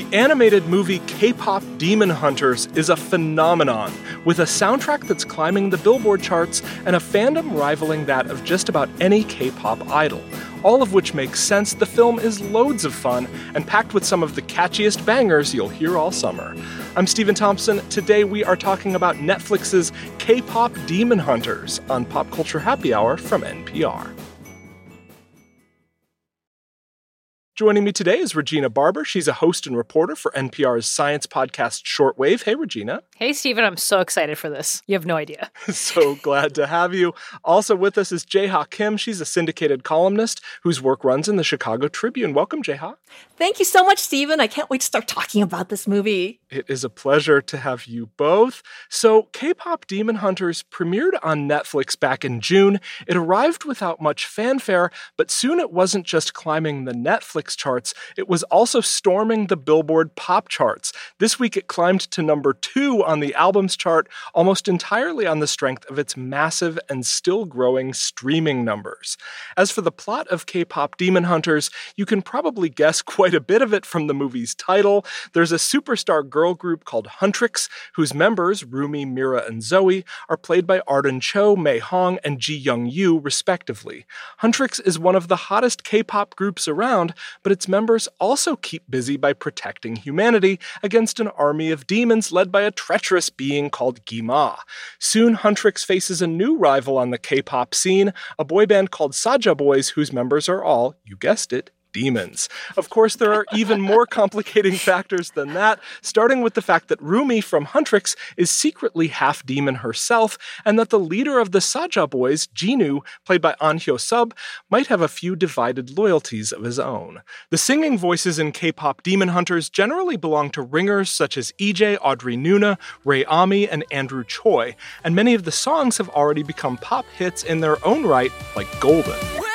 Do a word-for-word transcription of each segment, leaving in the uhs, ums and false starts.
animated movie K-pop Demon Hunters is a phenomenon, with a soundtrack that's climbing the Billboard charts and a fandom rivaling that of just about any K-pop idol. All of which makes sense. The film is loads of fun and packed with some of the catchiest bangers you'll hear all summer. I'm Stephen Thompson. Today we are talking about Netflix's K-pop Demon Hunters on Pop Culture Happy Hour from N P R. Joining me today is Regina Barber. She's a host and reporter for N P R's science podcast Shortwave. Hey, Regina. Hey, Stephen. I'm so excited for this. You have no idea. So glad to have you. Also with us is Jae-ha Kim. She's a syndicated columnist whose work runs in the Chicago Tribune. Welcome, Jae-ha. Thank you so much, Stephen. I can't wait to start talking about this movie. It is a pleasure to have you both. So, K-pop Demon Hunters premiered on Netflix back in June. It arrived without much fanfare, but soon it wasn't just climbing the Netflix charts, it was also storming the Billboard pop charts. This week it climbed to number two on the albums chart, almost entirely on the strength of its massive and still growing streaming numbers. As for the plot of K-pop Demon Hunters, you can probably guess quite a bit of it from the movie's title. There's a superstar girl group called Huntrix, whose members, Rumi, Mira, and Zoe, are played by Arden Cho, Mei Hong, and Ji Young Yu, respectively. Huntrix is one of the hottest K-pop groups around, but its members also keep busy by protecting humanity against an army of demons led by a treacherous being called Gima. Soon, Huntrix faces a new rival on the K-pop scene, a boy band called Saja Boys, whose members are all, you guessed it, demons. Of course, there are even more complicating factors than that, starting with the fact that Rumi from Huntrix is secretly half demon herself, and that the leader of the Saja Boys, Jinu, played by An Hyo-sub, might have a few divided loyalties of his own. The singing voices in K-pop Demon Hunters generally belong to ringers such as E J, Audrey Nuna, Ray Ami, and Andrew Choi, and many of the songs have already become pop hits in their own right, like Golden.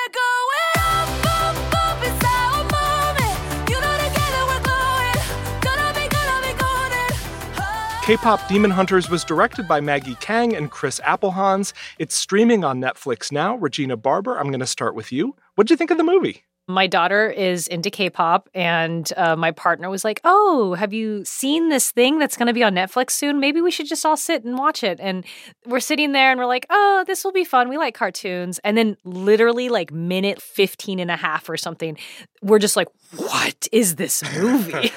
K-pop Demon Hunters was directed by Maggie Kang and Chris Appelhans. It's streaming on Netflix now. Regina Barber, I'm going to start with you. What did you think of the movie? My daughter is into K-pop, and uh, my partner was like, oh, have you seen this thing that's going to be on Netflix soon? Maybe we should just all sit and watch it. And we're sitting there and we're like, oh, this will be fun. We like cartoons. And then literally like minute fifteen and a half or something, we're just like, what is this movie?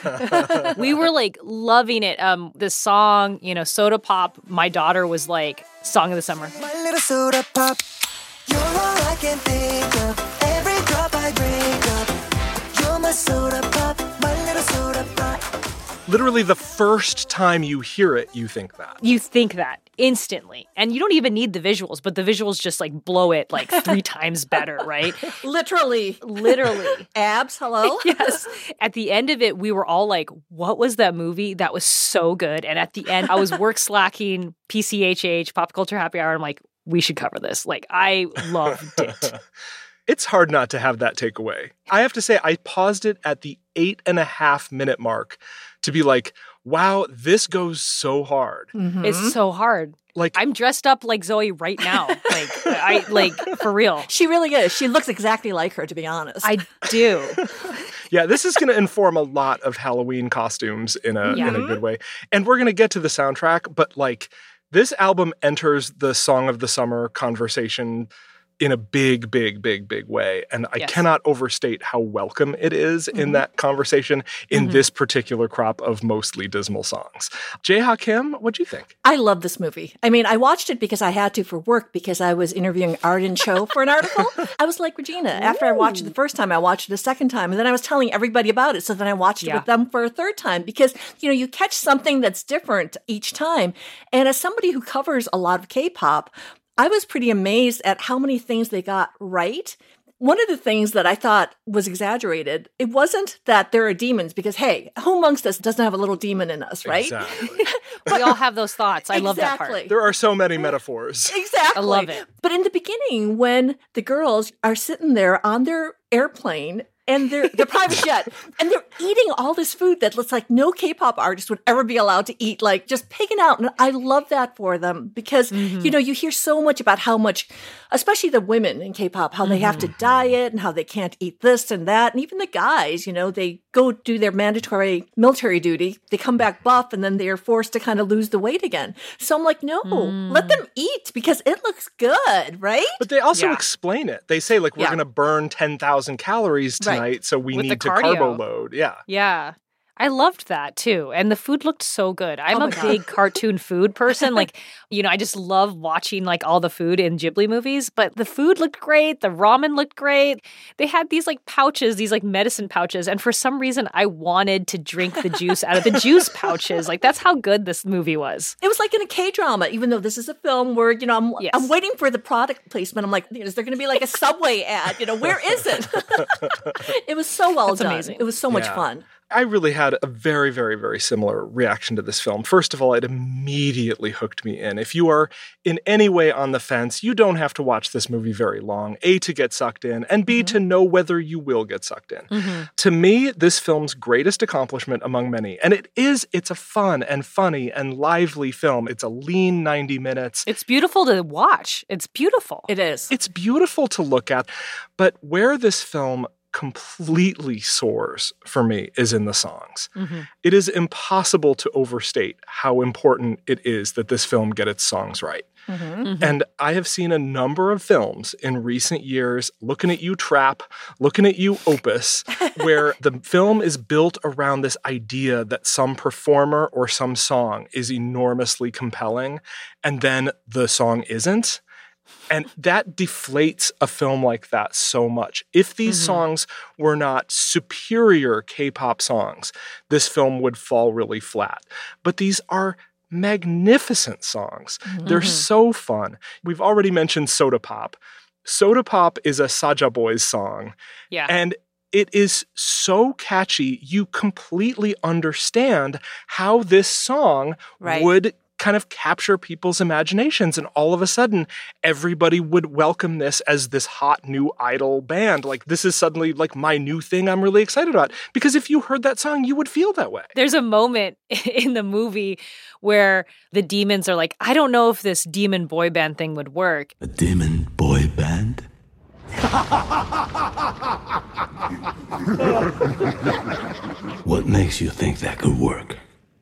We were like loving it. Um, the song, you know, Soda Pop, my daughter was like, song of the summer. My little soda pop, you're all I can think of. Every drop I break up, you're my soda pop, my little soda pop. Literally the first time you hear it, you think that. You think that instantly. And you don't even need the visuals, but the visuals just like blow it like three times better, right? Literally. Literally. Abs, hello? Yes. At the end of it, we were all like, what was that movie? That was so good. And at the end, I was work slacking, P C H H, Pop Culture Happy Hour. I'm like, we should cover this. Like, I loved it. It's hard not to have that takeaway. I have to say, I paused it at the eight and a half minute mark to be like, wow, this goes so hard. Mm-hmm. It's so hard. Like, I'm dressed up like Zoe right now. Like, I like for real. She really is. She looks exactly like her, to be honest. I do. Yeah, this is going to inform a lot of Halloween costumes in a Yeah. in a good way. And we're going to get to the soundtrack, but like, this album enters the Song of the Summer conversation in a big, big, big, big way. And I Yes. cannot overstate how welcome it is mm-hmm. in that conversation in mm-hmm. this particular crop of mostly dismal songs. Jae-ha Kim, what'd you think? I love this movie. I mean, I watched it because I had to for work because I was interviewing Arden Cho for an article. I was like Regina. After I watched it the first time, I watched it a second time. And then I was telling everybody about it. So then I watched Yeah. it with them for a third time because, you know, you catch something that's different each time. And as somebody who covers a lot of K-pop, I was pretty amazed at how many things they got right. One of the things that I thought was exaggerated, it wasn't that there are demons because, hey, who amongst us doesn't have a little demon in us, right? Exactly. We all have those thoughts. I love that Exactly. part. There are so many metaphors. Exactly. I love it. But in the beginning, when the girls are sitting there on their airplane and their their private jet, and they're eating all this food that looks like no K-pop artist would ever be allowed to eat, like just pigging out. And I love that for them because, mm-hmm. you know, you hear so much about how much, especially the women in K-pop, how mm-hmm. they have to diet and how they can't eat this and that. And even the guys, you know, they go do their mandatory military duty, they come back buff, and then they're forced to kind of lose the weight again. So I'm like, no, Mm. let them eat because it looks good, right? But they also Yeah. explain it. They say, like, we're Yeah. going to burn ten thousand calories Right. tonight, so we With the need to cardio. carbo load. Yeah. Yeah. I loved that too. And the food looked so good. I'm Oh a my God. big cartoon food person. Like, you know, I just love watching like all the food in Ghibli movies, but the food looked great. The ramen looked great. They had these like pouches, these like medicine pouches. And for some reason, I wanted to drink the juice out of the juice pouches. Like, that's how good this movie was. It was like in a K-drama, even though this is a film where, you know, I'm, Yes. I'm waiting for the product placement. I'm like, is there going to be like a Subway ad? You know, where is it? It was so well That's done. amazing. It was so much Yeah. fun. I really had a very, very, very similar reaction to this film. First of all, it immediately hooked me in. If you are in any way on the fence, you don't have to watch this movie very long. A, to get sucked in, and B, to know whether you will get sucked in. Mm-hmm. To me, this film's greatest accomplishment among many, and it is, it's a fun and funny and lively film. It's a lean ninety minutes. It's beautiful to watch. It's beautiful. It is. It's beautiful to look at, but where this film completely soars for me is in the songs. Mhm. It is impossible to overstate how important it is that this film get its songs right. Mhm. Mhm. And I have seen a number of films in recent years, looking at you, Trap, looking at you, Opus, where the film is built around this idea that some performer or some song is enormously compelling, and then the song isn't. And that deflates a film like that so much. If these Mhm. songs were not superior K-pop songs, this film would fall really flat. But these are magnificent songs. They're Mhm. so fun. We've already mentioned Soda Pop. Soda Pop is a Saja Boys song, Yeah. and it is so catchy. You completely understand how this song Right. would kind of capture people's imaginations, and all of a sudden everybody would welcome this as this hot new idol band. Like, this is suddenly like my new thing I'm really excited about, because if you heard that song you would feel that way. There's a moment in the movie where the demons are like, I don't know if this demon boy band thing would work. A demon boy band? What makes you think that could work?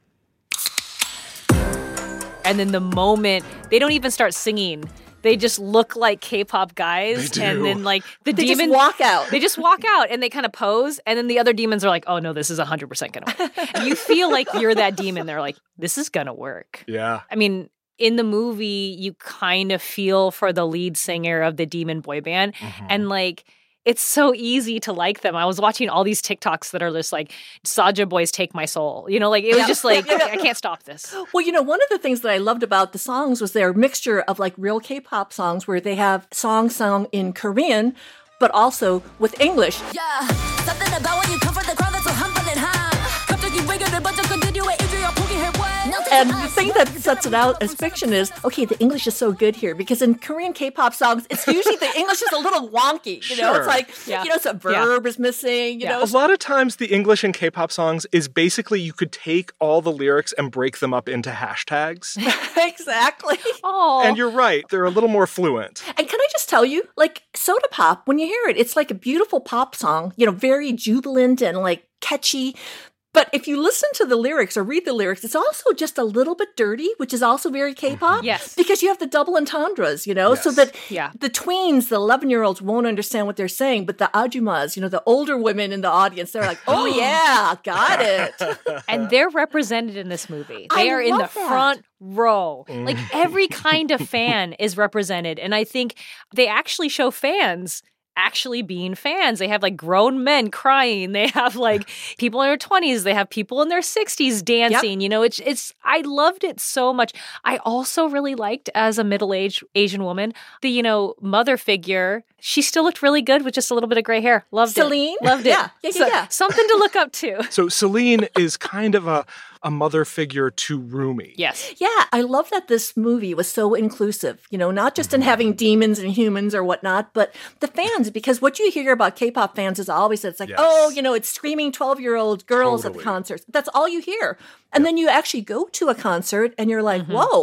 And then the moment they don't even start singing, they just look like K-pop guys. They And do. then like the They demon just walk out. They just walk out and they kind of pose. And then the other demons are like, oh no, this is one hundred percent going to work. And you feel like you're that demon. They're like, this is going to work. Yeah. I mean, in the movie, you kind of feel for the lead singer of the demon boy band. Mm-hmm. And like, it's so easy to like them. I was watching all these TikToks that are just like, Saja Boys take my soul. You know, like it was Yeah. just like, I can't stop this. Well, you know, one of the things that I loved about the songs was their mixture of like real K-pop songs where they have songs sung in Korean, but also with English. Yeah, something about when you come from the crowd that's so humble and high. 갑자기 외교를 먼저 건드려 이주여 포기해 왜? And the thing that sets it out as fiction is, okay, the English is so good here because in Korean K-pop songs, it's usually the English is a little wonky. You know, Sure. it's like, Yeah. you know, some verb is missing, you Yeah. know. A lot of times the English in K-pop songs is basically you could take all the lyrics and break them up into hashtags. Exactly. Oh, And you're right, they're a little more fluent. And can I just tell you, like Soda Pop, when you hear it, it's like a beautiful pop song, you know, very jubilant and like catchy. But if you listen to the lyrics or read the lyrics, it's also just a little bit dirty, which is also very K-pop. Yes. Because you have the double entendres, you know, so Yes. that Yeah. the tweens, the eleven-year-olds won't understand what they're saying, but the ajumas, you know, the older women in the audience, they're like, oh yeah, got it. and they're represented in this movie. They I are in the love that. front row. Like every kind of fan is represented. And I think they actually show fans actually being fans. They have like grown men crying. They have like people in their twenties. They have people in their sixties dancing. You know, it's it's I loved it so much. I also really liked, as a middle-aged Asian woman, the, you know, mother figure. She still looked really good with just a little bit of gray hair. Loved Celine? it. Loved it. Yeah, yeah, yeah, So- yeah. Something to look up to. So Celine is kind of a, a mother figure to Rumi. Yes. Yeah, I love that this movie was so inclusive, you know, not just in having demons and humans or whatnot, but the fans, because what you hear about K-pop fans is always that it's like, Yes. oh, you know, it's screaming twelve-year-old girls at Totally. the concerts. That's all you hear. And then you actually go to a concert and you're like, whoa,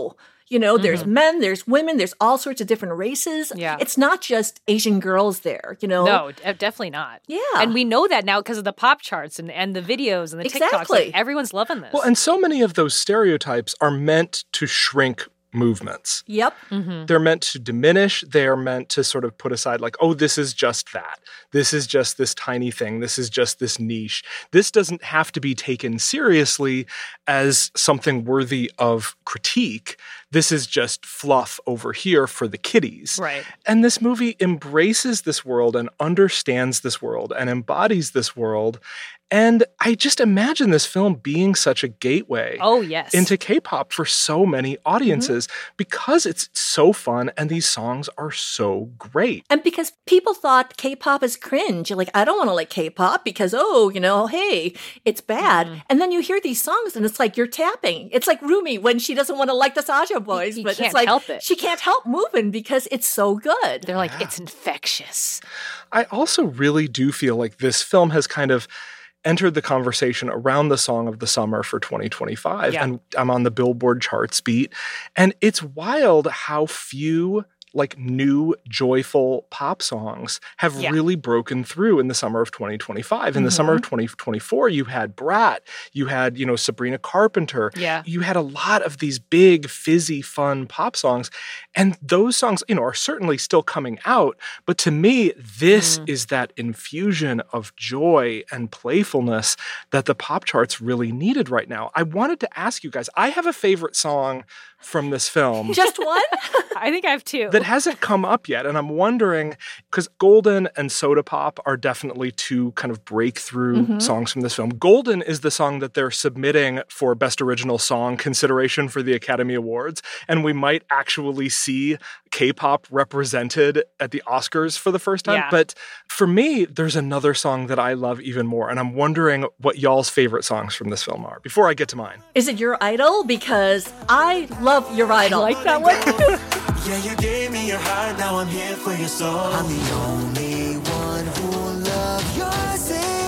You know, there's men, there's women, there's all sorts of different races. Yeah. It's not just Asian girls there, you know? No, d- definitely not. Yeah. And we know that now because of the pop charts and, and the videos and the TikToks. Exactly. Like, everyone's loving this. Well, and so many of those stereotypes are meant to shrink movements. Yep. They're meant to diminish. They're meant to sort of put aside like, oh, this is just that. This is just this tiny thing. This is just this niche. This doesn't have to be taken seriously as something worthy of critique. This is just fluff over here for the kiddies. Right. And this movie embraces this world and understands this world and embodies this world. And I just imagine this film being such a gateway Oh, yes. into K-pop for so many audiences because it's so fun and these songs are so great. And because people thought K-pop is cringe. You're like, I don't want to like K-pop because, oh, you know, hey, it's bad. Mm-hmm. And then you hear these songs and it's like you're tapping. It's like Rumi when she doesn't want to like the Saja Boys, you but can't it's like help it. she can't help moving because it's so good. They're like, it's infectious. I also really do feel like this film has kind of entered the conversation around the song of the summer for twenty twenty-five. Yeah. And I'm on the Billboard charts beat. And it's wild how few like new joyful pop songs have Yeah. really broken through in the summer of twenty twenty-five. In the summer of twenty twenty-four, you had Brat, you had, you know, Sabrina Carpenter. Yeah. You had a lot of these big, fizzy, fun pop songs. And those songs, you know, are certainly still coming out. But to me, this is that infusion of joy and playfulness that the pop charts really needed right now. I wanted to ask you guys, I have a favorite song from this film. Just one? I think I have two. That hasn't come up yet. And I'm wondering, because Golden and Soda Pop are definitely two kind of breakthrough songs from this film. Golden is the song that they're submitting for Best Original Song consideration for the Academy Awards. And we might actually see K-pop represented at the Oscars for the first time. Yeah. But for me, there's another song that I love even more. And I'm wondering what y'all's favorite songs from this film are before I get to mine. Is it Your Idol? Because I love Your Idol. I like that one. Yeah, you gave me your heart, now I'm here for your soul. I'm the only one who loves your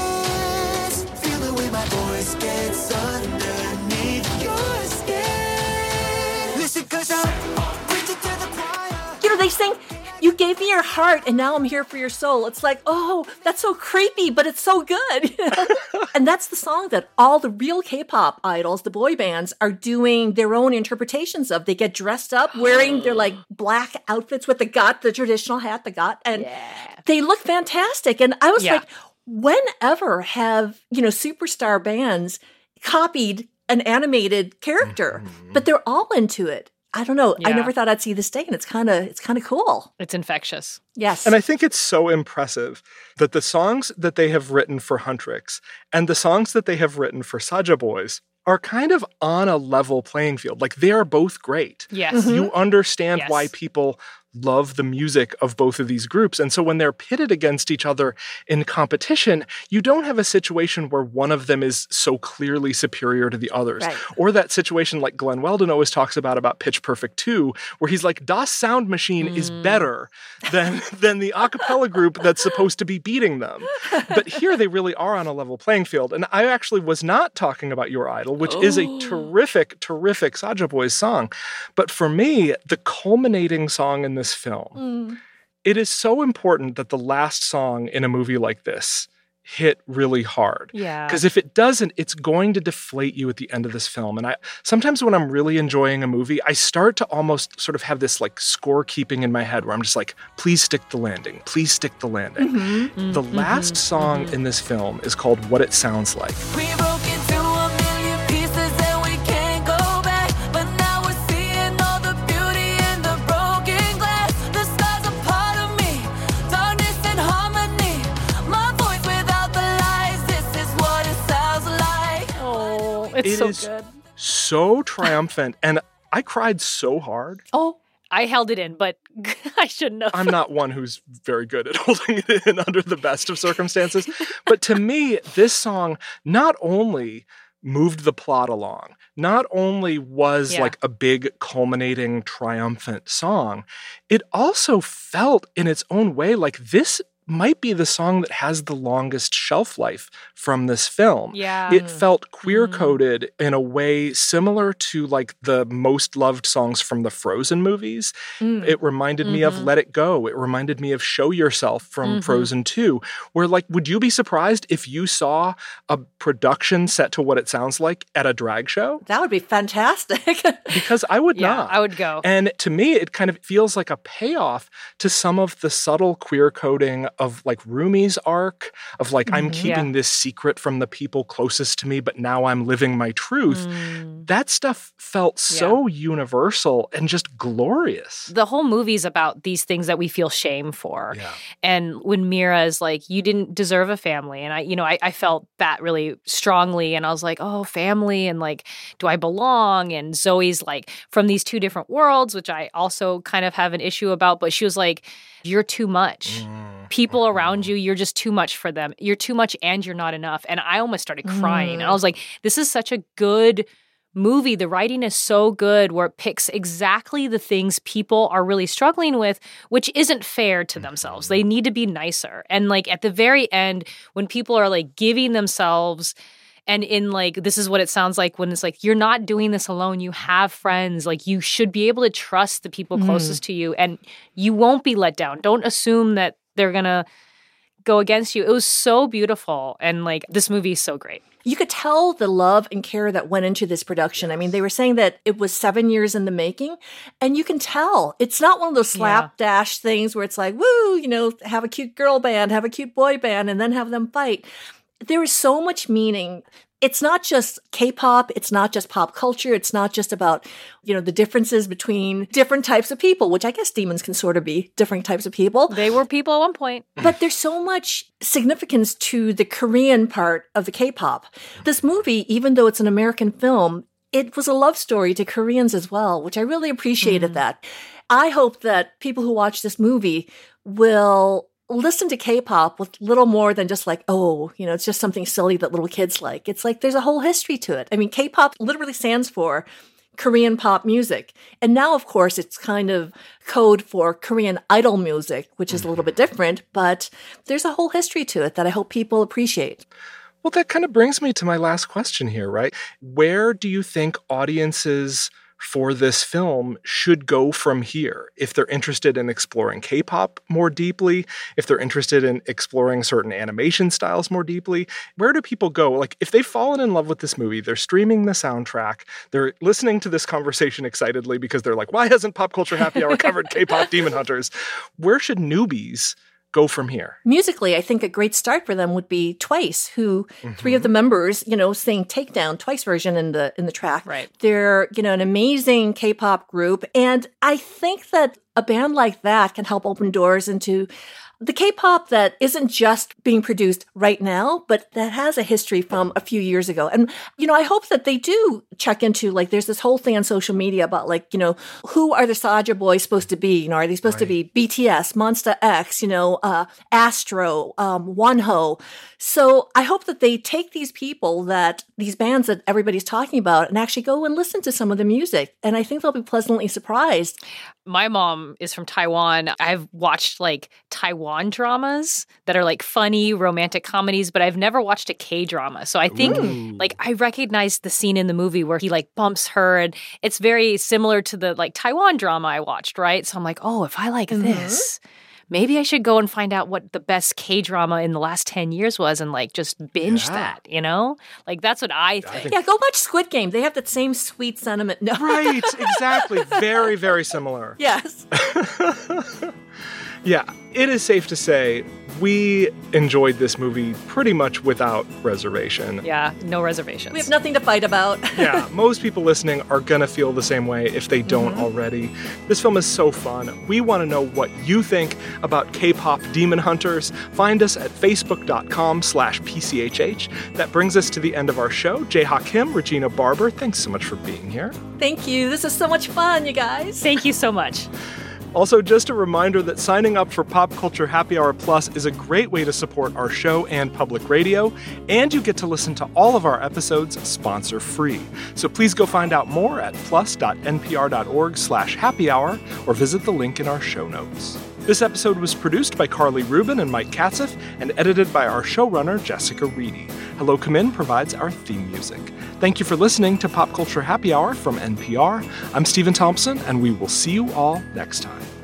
sins. Feel the way my voice gets underneath your skin. Listen, cause I'm preaching to the choir. You know, they sing, you gave me your heart and now I'm here for your soul. It's like, oh, that's so creepy, but it's so good. You know? And that's the song that all the real K-pop idols, the boy bands, are doing their own interpretations of. They get dressed up wearing their like black outfits with the got, the traditional hat, the got, and they look fantastic. And I was Yeah. like, whenever have, you know, superstar bands copied an animated character? But they're all into it. I don't know. I Yeah. never thought I'd see this day, and it's kind of it's kind of cool. It's infectious. Yes. And I think it's so impressive that the songs that they have written for Huntrix and the songs that they have written for Saja Boys are kind of on a level playing field. Like they are both great. Yes. You understand Yes. why people love the music of both of these groups. And so when they're pitted against each other in competition, you don't have a situation where one of them is so clearly superior to the others. Right. Or that situation like Glenn Weldon always talks about, about Pitch Perfect two, where he's like, Das Sound Machine is better than, than the a cappella group that's supposed to be beating them. But here they really are on a level playing field. And I actually was not talking about Your Idol, which is a terrific, terrific Saja Boys song. But for me, the culminating song in this film, it is so important that the last song in a movie like this hit really hard. Yeah. Because if it doesn't, it's going to deflate you at the end of this film. And I sometimes when I'm really enjoying a movie, I start to almost sort of have this like scorekeeping in my head where I'm just like, please stick the landing. Please stick the landing. The last song in this film is called What It Sounds Like. We broke into a million pieces and we can't go back. But now we're seeing all the beauty in the broken glass. The stars are part of me, darkness and harmony. My voice without the lies, this is what it sounds like. Oh, it's It so is good. so triumphant. And I cried so hard. Oh, I held it in, but I shouldn't have. I'm not one who's very good at holding it in under the best of circumstances. But to me, this song not only moved the plot along, not only was Yeah. like a big culminating triumphant song, it also felt in its own way like this might be the song that has the longest shelf life from this film. Yeah. It felt queer-coded in a way similar to like the most loved songs from the Frozen movies. Mm. It reminded me of Let It Go. It reminded me of Show Yourself from Mm-hmm. Frozen two, where like, would you be surprised if you saw a production set to what it sounds like at a drag show? That would be fantastic. Because I would Yeah, not. I would go. And to me, it kind of feels like a payoff to some of the subtle queer coding of like Rumi's arc, of like, I'm keeping Yeah. this secret from the people closest to me, but now I'm living my truth. Mm. That stuff felt so universal and just glorious. The whole movie's about these things that we feel shame for. Yeah. And when Mira is like, you didn't deserve a family. And I, you know, I, I felt that really strongly. And I was like, oh, family. And like, do I belong? And Zoe's like, from these two different worlds, which I also kind of have an issue about. But she was like, you're too much. People around you, you're just too much for them. You're too much and you're not enough. And I almost started crying. And I was like, this is such a good movie. The writing is so good where it picks exactly the things people are really struggling with, which isn't fair to themselves. They need to be nicer. And like at the very end, when people are like giving themselves and in like, this is what it sounds like when it's like, you're not doing this alone. You have friends. Like you should be able to trust the people closest to you and you won't be let down. Don't assume that they're going to go against you. It was so beautiful. And like, this movie is so great. You could tell the love and care that went into this production. I mean, they were saying that it was seven years in the making, and you can tell. It's not one of those slapdash things where it's like, woo, you know, have a cute girl band, have a cute boy band, and then have them fight. There is so much meaning. It's not just K-pop. It's not just pop culture. It's not just about, you know, the differences between different types of people, which I guess demons can sort of be different types of people. They were people at one point. But there's so much significance to the Korean part of the K-pop. This movie, even though it's an American film, it was a love story to Koreans as well, which I really appreciated that. I hope that people who watch this movie will listen to K-pop with little more than just like, oh, you know, it's just something silly that little kids like. It's like there's a whole history to it. I mean, K-pop literally stands for Korean pop music. And now, of course, it's kind of code for Korean idol music, which is a little bit different, but there's a whole history to it that I hope people appreciate. Well, that kind of brings me to my last question here, right? Where do you think audiences for this film should go from here if they're interested in exploring K-pop more deeply, if they're interested in exploring certain animation styles more deeply? Where do people go? Like, if they've fallen in love with this movie, they're streaming the soundtrack, they're listening to this conversation excitedly because they're like, why hasn't Pop Culture Happy Hour covered K-pop Demon Hunters? Where should newbies go from here? Musically, I think a great start for them would be Twice, who mm-hmm. three of the members, you know, sing Takedown, Twice version in the in the track. Right. They're, you know, an amazing K-pop group. And I think that a band like that can help open doors into the K-pop that isn't just being produced right now, but that has a history from a few years ago. And, you know, I hope that they do check into, like, there's this whole thing on social media about, like, you know, who are the Saja boys supposed to be? You know, are they supposed right. to be B T S, Monsta X, you know, uh, Astro, um, Wonho? So I hope that they take these people that, these bands that everybody's talking about and actually go and listen to some of the music. And I think they'll be pleasantly surprised. My mom is from Taiwan. I've watched like Taiwan dramas that are like funny romantic comedies, but I've never watched a K-drama. So I think Ooh. like I recognize the scene in the movie where he like bumps her, and it's very similar to the like Taiwan drama I watched, right? So I'm like, oh, if I like mm-hmm. this, maybe I should go and find out what the best K-drama in the last ten years was and like just binge yeah. that, you know? Like that's what I think. I think. Yeah, go watch Squid Game. They have that same sweet sentiment. No. Right, exactly. Very, very similar. Yes. Yeah, it is safe to say we enjoyed this movie pretty much without reservation. Yeah, no reservations. We have nothing to fight about. Yeah, most people listening are going to feel the same way if they don't mm-hmm. already. This film is so fun. We want to know what you think about K-pop Demon Hunters. Find us at facebook.com slash PCHH. That brings us to the end of our show. Jae-ha Kim, Regina Barber, thanks so much for being here. Thank you. This is so much fun, you guys. Thank you so much. Also, just a reminder that signing up for Pop Culture Happy Hour Plus is a great way to support our show and public radio, and you get to listen to all of our episodes sponsor-free. So please go find out more at plus.npr.org slash happy hour or visit the link in our show notes. This episode was produced by Carly Rubin and Mike Katzif and edited by our showrunner, Jessica Reedy. Hello Come In provides our theme music. Thank you for listening to Pop Culture Happy Hour from N P R. I'm Stephen Thompson, and we will see you all next time.